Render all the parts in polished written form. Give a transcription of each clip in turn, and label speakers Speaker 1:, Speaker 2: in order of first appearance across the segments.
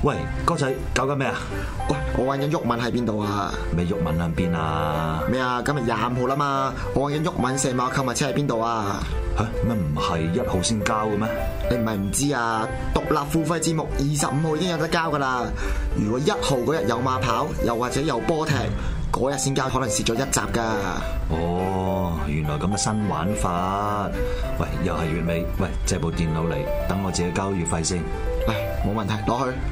Speaker 1: 喂，哥仔搞緊咩啊？
Speaker 2: 喂，我揾緊毓民喺邊度啊？
Speaker 1: 咩毓民喺邊啊？
Speaker 2: 咩啊？今日25號啦嘛，我揾緊毓民社貿購物車喺邊度啊？
Speaker 1: 嚇乜唔係1號先交嘅咩？
Speaker 2: 你唔係唔知啊？獨立付費節目25號已經有得交噶啦。如果1號嗰日有馬跑，又或者有波踢，嗰日先交，可能蝕咗1集噶。
Speaker 1: 哦，原來咁嘅新玩法。喂，又係月尾，喂，借部電腦嚟，等我自己交月費先。
Speaker 2: 嚟，冇問題，攞去。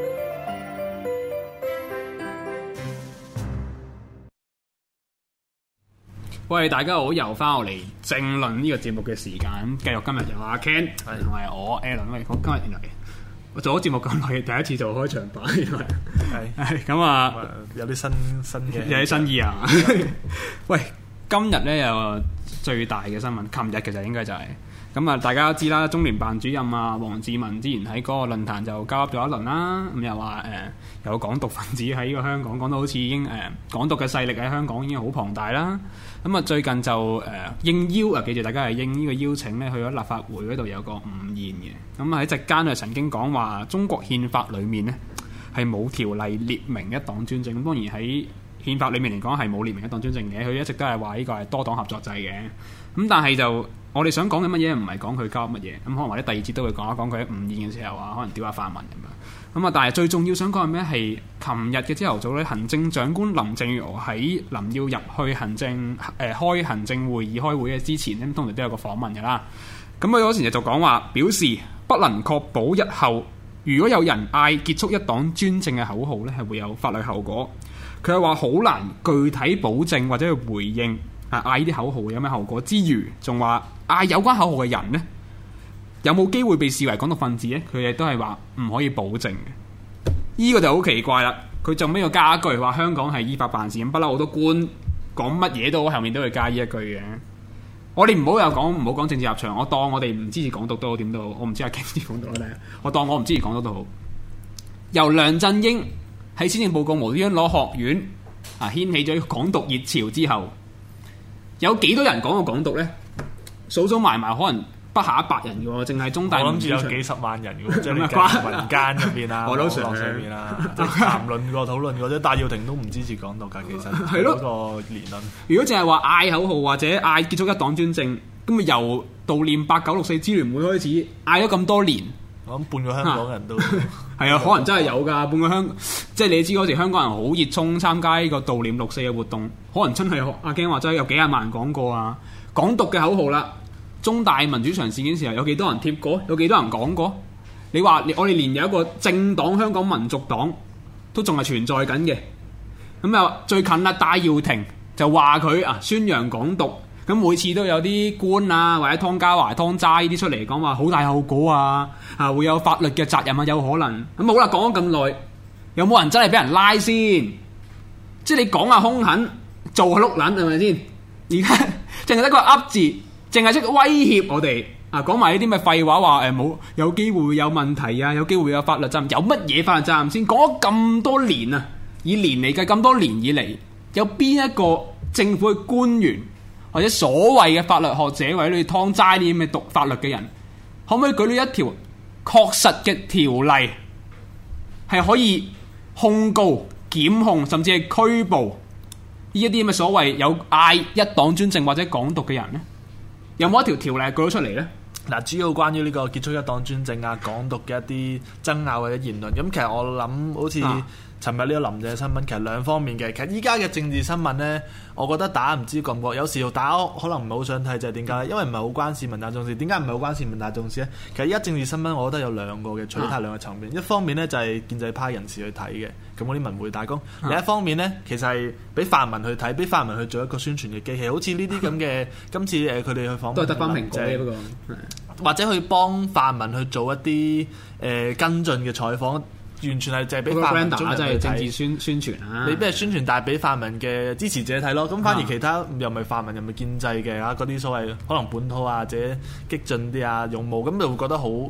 Speaker 3: 喂，大家好，又翻我嚟政論呢個節目嘅時間，繼續今日有阿 Ken 同埋我 Alan。喂，我今日原來我做咗節目咁耐，第一次做開場白，原來係咁啊，
Speaker 4: 有啲新嘅，
Speaker 3: 有啲新意啊！喂，今日咧有最大嘅新聞，琴日其實應該就係咁啊！大家都知啦，中聯辦主任啊，黃志文之前喺嗰個論壇就交咗一輪啦，咁又話有港獨分子喺呢個香港，講到好似已經港獨嘅勢力喺香港已經好龐大啦。咁啊，最近就應邀啊，記住大家係應呢個邀請咧，去咗立法會嗰度有個午宴嘅。咁喺席間啊，曾經講話中國憲法裡面呢係冇條例列明一黨專政。咁當然喺憲法裡面嚟講係冇列明一黨專政嘅，佢一直都係話呢個係多黨合作制嘅。咁但係就我哋想講嘅乜嘢唔係講佢交乜嘢，咁可能或者第二節都會講一講佢喺午宴嘅時候啊，可能屌下泛民咁樣。咁啊，但係最重要想講係咩？係琴日嘅朝頭早咧，行政長官林鄭月娥喺臨要入去開行政會議開會嘅之前咧，通常都有個訪問㗎啦。咁佢嗰時就講話，表示不能確保日後如果有人嗌結束一黨專政嘅口號咧，係會有法律後果。佢係話好難具體保證或者去回應嗌呢啲口號有咩後果之餘，仲話嗌有關口號嘅人呢，有冇機會被視為港獨分子呢？佢亦都係話唔可以保證嘅。呢個就好奇怪啦。佢就尾個加一句話香港係依法辦事，咁不嬲好多官講乜嘢都後面都會加呢一句嘅。我哋唔好講政治立場，我當我哋唔支持港獨都好，點都好，我唔知阿 Ken 支持港獨咧，我當我唔支持港獨都好。由梁振英喺施政報告無端端攞學院掀起咗港獨熱潮之後，有幾多人講過港獨呢？數埋可能不下100人嘅喎，淨係中大。
Speaker 4: 我諗住有幾十萬人嘅喎，即係民間入邊啊，
Speaker 3: 我都
Speaker 4: 上邊啦，即係談論過、討論過，即係戴耀廷都唔支持港獨㗎，其實係嗰個言論。
Speaker 3: 如果淨係話嗌口號或者嗌結束一黨專政，咁咪由悼念8964支聯會開始嗌咗咁多年，
Speaker 4: 我諗半個香港人都
Speaker 3: 係啊，可能真係有㗎。半個香，即係你知嗰時香港人好熱衷參加呢個悼念6·4嘅活動，可能真係阿 Ken 話真係有幾廿萬人講過啊！港獨嘅口號啦，中大民主牆事件時候有幾多人貼過，有幾多人講過？你話我哋連有一個政黨香港民族黨都仲係存在緊嘅，咁又最近啦，戴耀廷就話佢宣揚港獨，咁每次都有啲官啊或者湯家驊、湯齋呢啲出嚟講話好大後果啊，會有法律嘅責任啊，有可能。咁好啦，講咗咁耐，有冇人真係俾人拉先？即係你講下兇狠，做下碌撚係咪先？而家淨係得個噏字，淨係識威脅我哋講埋呢啲咩廢話，話冇有機會有問題啊，有機會有法律責任，有乜嘢法律責任先？講咗咁多年啊，以年嚟計，咁多年以嚟，有邊一個政府嘅官員或者所謂嘅法律學者或者你湯齋啲咁嘅讀法律嘅人，可唔可以舉到一條確實嘅條例係可以控告、檢控甚至係拘捕呢一啲咁嘅所謂有嗌一黨專政或者港獨嘅人呢？有冇一條條例舉咗出嚟呢？
Speaker 4: 嗱，主要關於呢個結束一黨專政啊、港獨嘅一啲爭拗或者言論，咁其實我諗好似尋日呢個林鄭新聞，其實兩方面嘅。其實依家嘅政治新聞呢，我覺得大家唔知覺唔覺，有時大家可能唔係好想睇，就係點解？因為唔係好關市民大眾事。點解唔係好關市民大眾事呢？其實依家政治新聞，我覺得有兩個嘅取態，兩個層面。一方面呢，就係建制派人士去睇嘅，咁嗰啲文匯大公；另一方面呢，其實係俾泛民去睇，俾泛民去做一個宣傳嘅機器。好似呢啲咁嘅，今次佢哋去訪問
Speaker 3: 都係得翻蘋果嘅不過，
Speaker 4: 或者去幫泛民去做一啲跟進嘅採訪。完全係就係俾泛民中人去睇，
Speaker 3: 政治宣傳啊！
Speaker 4: 你俾係宣傳，但係俾泛民嘅支持者睇咯。咁反而其他又唔係泛民，又唔係建制嘅嗰啲所謂可能本土啊或者激進啲啊勇武，咁就會覺得好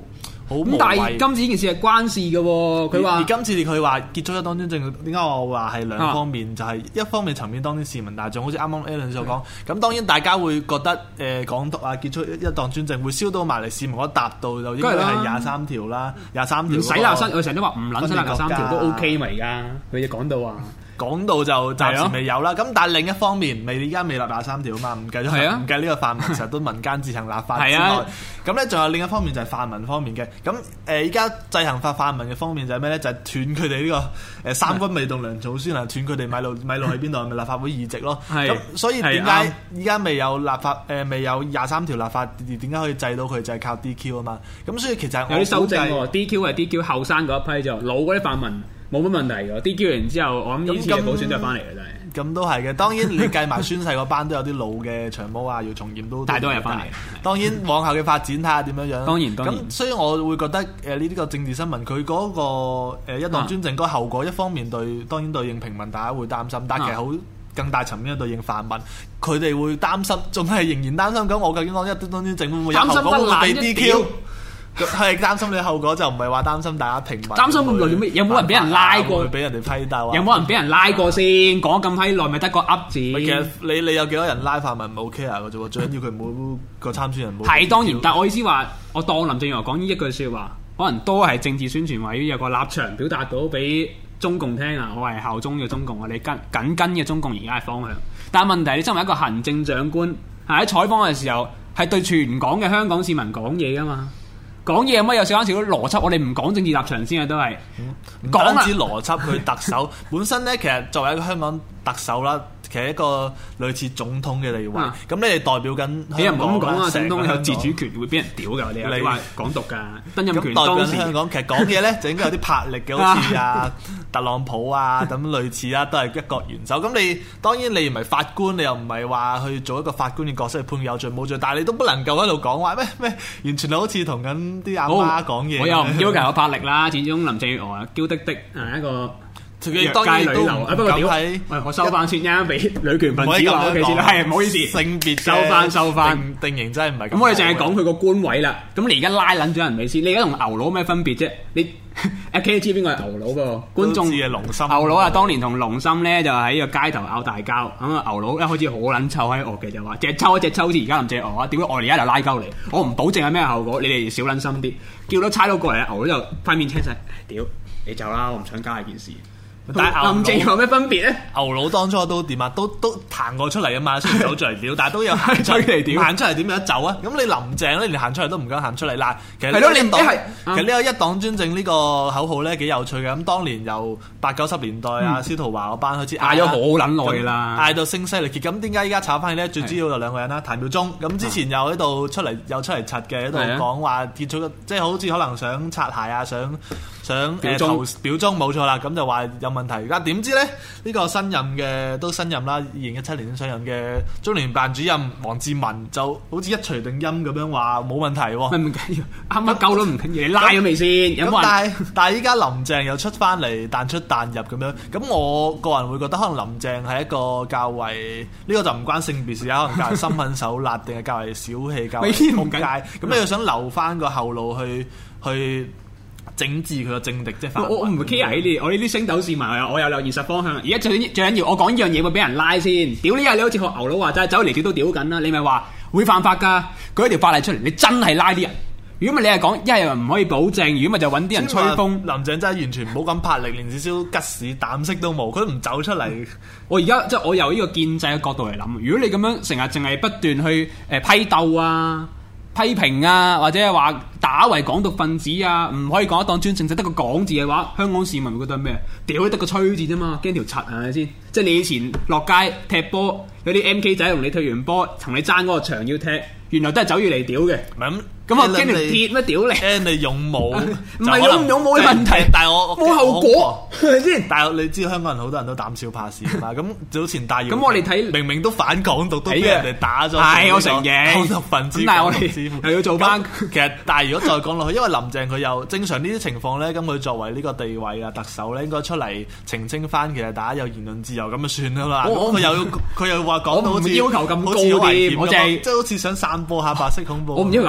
Speaker 4: 好無
Speaker 3: 咁但係
Speaker 4: 謂。
Speaker 3: 今次呢件事係關事嘅喎，佢話
Speaker 4: 而今次佢話結束一黨專政，點解我話係兩方面？就係一方面層面當然市民大眾，好似啱啱 Alan 所講，咁當然大家會覺得港獨啊結束一黨專政會燒到埋嚟，市民嗰答到就應該係23條啦，23條
Speaker 3: 唔使啦，我成日都話唔撚使啦，23條都 OK 嘛，而家佢哋講到話。
Speaker 4: 講到就暫時未有啦，咁但係另一方面而家未立23條啊嘛，唔計呢個泛民成日都民間自行立法之外，咁咧仲有另一方面就係泛民方面嘅，咁而家制衡泛民嘅方面就係咩咧？就係斷佢哋呢個三軍未動糧草先啊，斷佢哋米路喺邊度？咪立法會議席咯。咁所以點解依家未有未有23條立法，點解可以制到佢？就係靠 DQ 啊嘛。咁所以其實
Speaker 3: 有啲修正喎，DQ 係 DQ 後生嗰一批就老嗰啲泛民。冇乜問題㗎，DQ完之後，我諗呢次嘅補選都係翻嚟嘅，真係。
Speaker 4: 咁都係嘅，當然你計埋宣誓嗰班都有啲老嘅長毛啊，姚松炎都，
Speaker 3: 但係都係翻嚟。
Speaker 4: 當然往後嘅發展睇下點樣樣。
Speaker 3: 當然。
Speaker 4: 咁所以我會覺得呢啲個政治新聞，佢嗰個一黨專政嗰個後果，一方面當然對應平民，大家會擔心，但係其實好更大層面對應泛民，佢哋會擔心，仲係仍然擔心。咁我究竟講一黨專政會唔會有後果會被 DQ？係擔心你後果就唔係話擔心大家平民，
Speaker 3: 擔心咁耐做咩？有冇人俾人拉過？
Speaker 4: 俾人哋批鬥？
Speaker 3: 有冇人俾人拉過先？講咁閪耐，咪得個噏字。
Speaker 4: 其實你有幾多人拉泛民冇 care 嘅啫喎，最緊要佢冇個參選人冇。
Speaker 3: 係當然，但我意思話，我當林鄭月娥講呢一句説話，可能都係政治宣傳，為咗有個立場表達到俾中共聽啊！我係效忠嘅中共，我哋緊跟嘅中共而家係方向。但係問題，你身為一個行政長官，喺採訪嘅時候係對全港嘅香港市民講嘢噶嘛？講嘢有乜有少少邏輯？我哋唔講政治立場先啊，都係
Speaker 4: 唔單止邏輯。佢特首本身咧，其實作為一個香港特首啦，其實一個類似總統嘅地位。咁你哋代表緊香港啦，
Speaker 3: 唔好咁講啊！總統有自主權，會俾人屌㗎。你話港獨㗎，曾蔭權當時
Speaker 4: 香港其實講嘢咧就應該有啲魄力嘅，好似啊特朗普啊咁類似啦，都係一國元首。咁你當然你唔係法官，你又唔係話去做一個法官嘅角色去判有罪冇罪，但係你都不能夠喺度講話咩，完全係好似同緊啲阿媽講嘢。
Speaker 3: 我又唔要求有魄力啦，始終林鄭月娥嬌滴滴係一個。
Speaker 4: 當然都
Speaker 3: 不過屌，我收翻先，啱俾女權分子話我其實係唔好意思，
Speaker 4: 性別
Speaker 3: 收翻
Speaker 4: 定型真係唔係
Speaker 3: 咁。我哋淨係講佢個官位啦。咁你而家拉撚咗人未先？你而家同牛佬咩分別啫？你 K 知邊個係牛佬噃？觀眾
Speaker 4: 嘅龍心
Speaker 3: 牛佬啊，當年同龍心咧就喺個街頭拗大交。咁啊牛佬一開始好撚臭喺惡嘅，就話隻抽一隻抽，好似而家林鄭月娥啊，點解我哋而家就拉鳩你？我唔保證係咩後果，你哋少撚心啲。叫到差佬過嚟，牛佬就塊面青晒，屌你走啦！我唔想加呢件事。但係林鄭有咩分別咧？
Speaker 4: 牛佬當初都點啊？都行過出嚟啊嘛，雖然走出嚟屌，但係都有行出嚟屌。行出嚟點樣走啊？咁你林鄭咧，連行出嚟都唔敢行出嚟嗱。其實呢個一黨專政呢個口號咧幾有趣嘅。咁當年由80-90年代啊，司徒華嗰班開始
Speaker 3: 嗌咗好撚耐啦，
Speaker 4: 嗌到聲嘶力竭。咁點解依家炒翻去咧？最主要就兩個人啦，譚耀宗。咁之前又喺度出嚟柒嘅，喺度講話結束，即係好似可能想擦鞋啊，想表忠冇錯啦。咁就話有問題。而家點知咧？呢個新任嘅都新任啦，2017年上任嘅中聯辦主任王志民就好似一錘定音咁樣話冇問題喎。
Speaker 3: 唔緊要，啱啱夠都唔緊要，你拉咗未先？有冇人？
Speaker 4: 但係依家林鄭又出翻嚟彈出彈入咁樣，咁我個人會覺得可能林鄭係一個較為呢個就唔關性別事啊，可能較為心狠手辣，定係較為小氣、較為撲街。咁你又想留翻個後路去整治佢個政敵，即係
Speaker 3: 我唔會 care 呢啲，我呢啲星斗市民我有現實方向。而家最緊要我講呢樣嘢會俾人拉先，屌呢日你好似學牛佬話齋，走嚟屌都屌緊啦，你咪話會犯法㗎，舉一條法例出嚟，你真係拉啲人。如果咪你係講一係唔可以保證，如果咪就揾啲人吹風。林
Speaker 4: 鄭真係完全冇咁魄力，連少少吉屎膽色都冇，佢都唔走出嚟。
Speaker 3: 我而家即係我由呢個建制嘅角度嚟諗，如果你咁樣成日淨係不斷去批鬥啊、批評啊，或者係話打為港獨分子啊，唔可以講一黨專政，就得個講字嘅話，香港市民會覺得咩？屌得個吹字啫嘛，驚條柒係咪先？即係你以前落街踢波，有啲 MK 仔同你踢完波，同你爭嗰個場要踢，原來都係走住嚟屌嘅。咁啊驚條鐵咩屌你？你勇武唔係勇武嘅問題，
Speaker 4: 但係我
Speaker 3: 冇後果係咪先？
Speaker 4: 但係你知道香港人好多人都膽小怕事嘛，咁早前大姚
Speaker 3: 咁我哋睇
Speaker 4: 明明都反港獨，都俾人哋打咗。
Speaker 3: 係我承認
Speaker 4: 港獨分子，
Speaker 3: 但係我哋又要做翻。
Speaker 4: 其實但係如果再講落去，因為林鄭佢又正常呢啲情況咧，咁佢作為呢個地位啊特首咧，應該出嚟澄清翻，其實大家有言論自由咁就算啦嘛。佢又話講到好似
Speaker 3: 要求咁高啲，我淨係
Speaker 4: 即係好似想散播下白色恐怖。
Speaker 3: 我唔要求咁高，我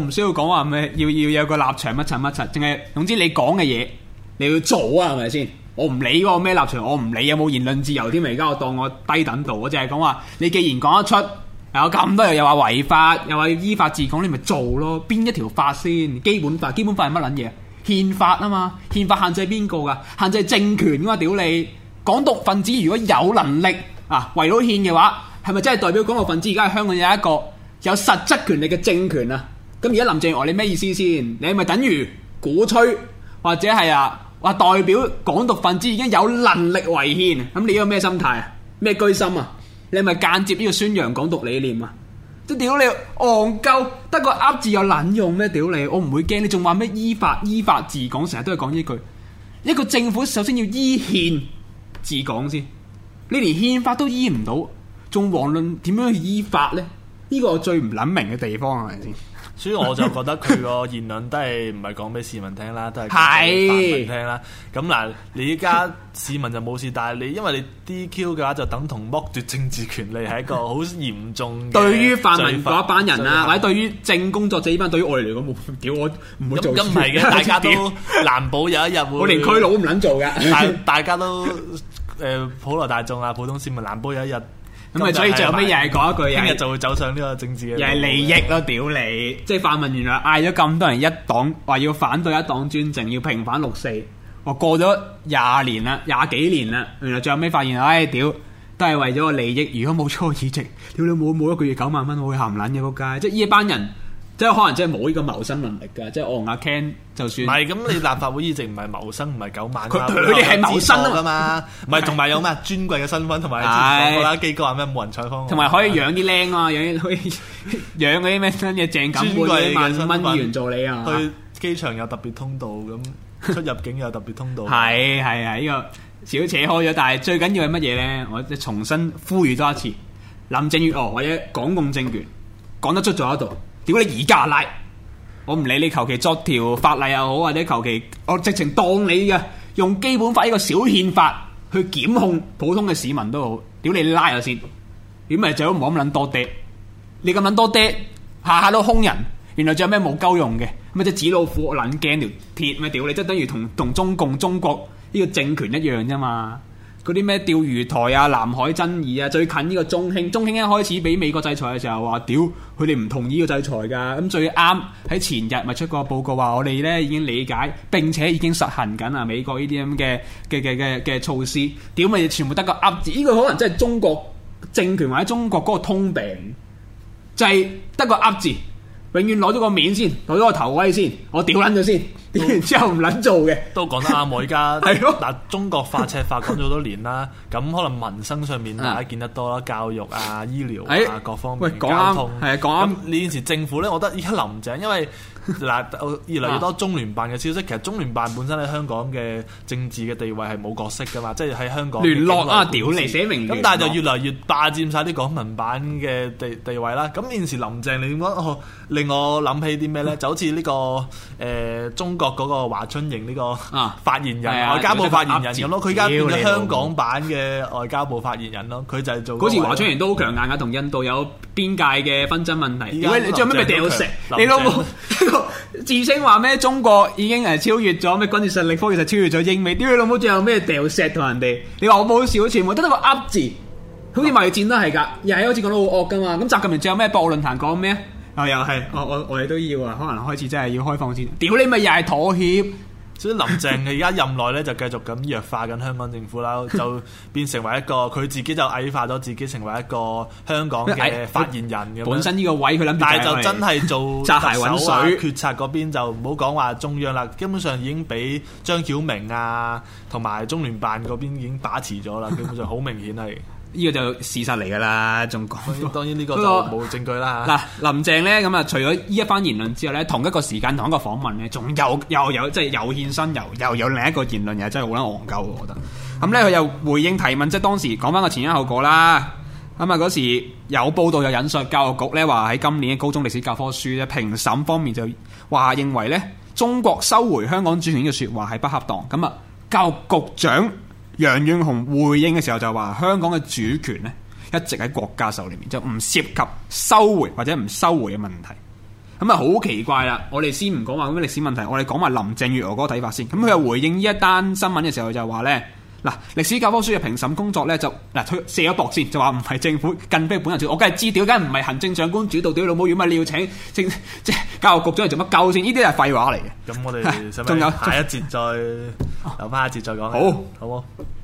Speaker 3: 唔需要講話咩，要有個立場乜柒，淨係總之你講嘅嘢你要做啊，係咪先？我唔理嗰個咩立場，我唔理有冇言論自由添，而家我當我低等度，我淨係講話你既然講得出，有咁多又話違法，又話要依法治港，你咪做咯。邊一條法先？基本法係乜撚嘢？憲法啊嘛，憲法限制邊個㗎？限制政權㗎嘛，屌你！港獨分子如果有能力啊違到憲嘅話，係咪真係代表港獨分子而家喺香港有一個有實質權力嘅政權啊？咁而家林鄭月娥你咩意思先？你係咪等於鼓吹或者係話代表港獨分子已經有能力違憲？咁你呢個咩心態啊？咩居心啊？你係咪間接呢個宣揚港獨理念啊？即屌你戇鳩，得個噏字有撚用咩？屌你，我唔會驚你，仲話咩依法治港，成日都係講呢句。一個政府首先要依憲治港先，你連憲法都依唔到，仲遑論點樣去依法呢？呢個我最唔諗明嘅地方係咪先？
Speaker 4: 所以我就覺得佢個言論都係唔係講俾市民聽啦，都係講俾泛民聽啦。咁嗱，你依家市民就冇事，但係你因為你 DQ 嘅話，就等同剝奪政治權利，係一個好嚴重嘅。對
Speaker 3: 於泛民嗰一班人啊，或者對於正工作者呢班，對於我哋嚟講冇屌，我唔會做。咁唔係嘅，大家都難保有一日會。我連區佬都唔撚做嘅。
Speaker 4: 大家都普羅大眾啊，普通市民難保有一日。
Speaker 3: 咁啊，所以最後尾又係講一句，
Speaker 4: 聽日就會走上呢個政治嘅，
Speaker 3: 又係利益咯，屌你！即係泛民原來嗌咗咁多人一黨，話要反對一黨專政，要平反6·4，我過咗20年啦，20幾年啦，原來最後尾發現，屌都係為咗個利益。如果冇咗個議席，屌你冇一個月9萬蚊，我會鹹撚嘅仆街。即係呢一班人。即係可能真係冇呢個謀生能力㗎，即係我同阿 Ken 就算。唔係咁，你立法會議席唔係謀生，唔係9萬。佢哋係謀生㗎嘛？唔係，同埋有咩尊貴嘅身份，同埋講過啦，基哥話咩冇人採訪。同埋可以養啲靚啊，可以養嗰啲咩新嘅鄭錦滿萬蚊議員助理啊。
Speaker 4: 去機場有特別通道，咁出入境有特別通道。
Speaker 3: 係呢個少扯開咗，但係最緊要係乜嘢咧？我重新呼籲多一次，林鄭月娥或者港共政權講得出咗喺度。屌你而家拉，我唔理你求其作條法例又好，或者求其我直情當你嘅用基本法呢個小憲法去檢控普通嘅市民都好，屌你拉咗先，點咪最好唔好咁撚多爹？你咁撚多爹，下下都兇人，原來仲有咩冇鳩用嘅？咪即係紙老虎，我撚驚條鐵咩？屌你，即係等於同中國呢個政權一樣啫嘛。嗰啲咩釣魚台啊、南海爭議啊，最近呢個中興一開始俾美國制裁嘅時候話，屌佢哋唔同意呢個制裁㗎。咁最啱喺前日咪出個報告話，我哋咧已經理解並且已經實行緊啊美國呢啲咁嘅措施。屌咪全部得個噏字，呢個可能真係中國政權或者中國嗰個通病，就係得個噏字。永遠攞咗個面先，攞咗個頭威先，我屌撚咗先，屌完之後唔撚做嘅，
Speaker 4: 都講得啱。我而家嗱，中國化赤化講咗好多年啦，咁可能民生上面大家見得多啦，教育啊、醫療啊各方面，交通係講啱。呢件事政府咧，我覺得而家林鄭，因為嗱越嚟越多中聯辦嘅消息，其實中聯辦本身喺香港嘅政治嘅地位係冇角色噶嘛，即係喺香港
Speaker 3: 聯絡啊，屌你寫明。
Speaker 4: 咁但係就越嚟越霸佔晒啲港民版嘅地位啦。咁現時林鄭你點講？令我諗起啲咩咧？就好似呢個中國嗰個華春瑩呢個發言人，外交部發言人咁咯。佢而家變咗香港版嘅外交部發言人咯。佢就係做
Speaker 3: 嗰時華春瑩都好強硬㗎，同印度有邊界嘅紛爭問題。你最後咩掉石？你老母自稱話咩？中國已經超越咗咩軍事實力，科技就超越咗英美。屌你老母，最後咩掉石同人哋？你話我冇事，全部得個噏字，好似貿易戰都係㗎，又係好似講到好惡㗎嘛。咁習近平最後咩博鰲論壇講咩？又係，我哋都要啊，可能開始真係要開放先。屌你咪又係妥協，
Speaker 4: 所以林鄭而家任內咧就繼續咁弱化緊香港政府啦，就變成為一個佢自己就矮化咗自己，成為一個香港嘅發言人咁。
Speaker 3: 本身呢個位佢諗，
Speaker 4: 但係就真係做特首啊決策嗰邊就唔好講話中央啦，基本上已經俾張曉明啊同埋中聯辦嗰邊已經把持咗啦，基本上好明顯係。
Speaker 3: 呢個就事實嚟㗎啦，仲講。
Speaker 4: 當然呢個就冇證據啦。
Speaker 3: 嗱，林鄭咧咁啊，除咗呢一番言論之後咧，同一個時間同一個訪問咧，仲有即係又獻身又有另一個言論，又真係好撚戇鳩，我覺得。咁咧佢又回應提問，即係當時講翻個前因後果啦。咁啊嗰時有報道有引述教育局咧話喺今年嘅高中歷史教科書咧評審方面就話認為咧中國收回香港主權嘅説話係不恰當。咁啊教育局長楊潤雄回應嘅時候就話香港嘅主權咧一直喺國家手裏面，就唔涉及收回或者唔收回嘅問題。 咁啊好奇怪啦！我哋先唔講話咁嘅歷史問題，我哋講埋林鄭月娥嗰個睇法先。咁佢又回應呢一單新聞嘅時候就話咧。嗱，歷史教科書嘅評審工作咧就佢卸咗膊先，就話唔係政府，更非本人主導。我梗係知，屌梗唔係行政長官主導，屌老母，如果唔係你要請即係教育局長嚟做乜鳩先？呢啲係廢話嚟嘅。
Speaker 4: 咁我哋仲有下一節再留翻一節再講。
Speaker 3: 好，
Speaker 4: 好。